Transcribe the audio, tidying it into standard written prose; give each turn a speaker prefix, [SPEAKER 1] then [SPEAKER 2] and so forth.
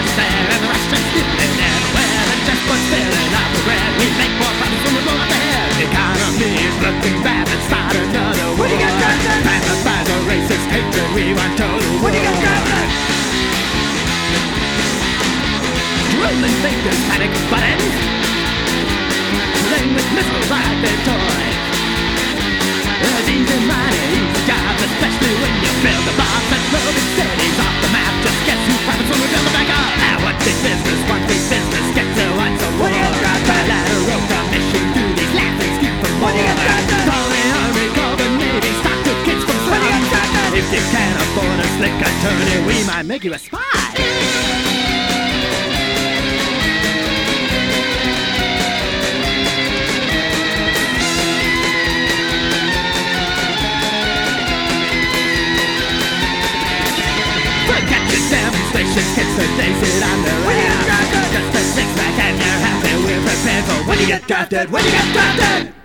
[SPEAKER 1] there and the restaurants and everywhere. And just what's filling up the bread. We make more profits when we roll up ahead. The economy is looking bad. Let's start another war.
[SPEAKER 2] What do you got, Captain?
[SPEAKER 1] Pampered by the racist hatred, we want total war.
[SPEAKER 2] What do you got, Captain?
[SPEAKER 1] Rolling fingers, panic buttons, playing with missiles like they're toys. It's easy money, easy jobs, especially when you build the bombs and blow big cities off the map. Just guess who profits when we build them back up? Now what's big business? What's big business? Get to what's a war. Bilateral commission do these laughing skew from war. Call the army, call the navy, stock the kids from slums. If you can't afford a slick attorney, we might make you a spy. Demonstrations, kids so they sit on their ass. Just a six-pack and you're happy. We're prepared for when you get drafted. When you get drafted.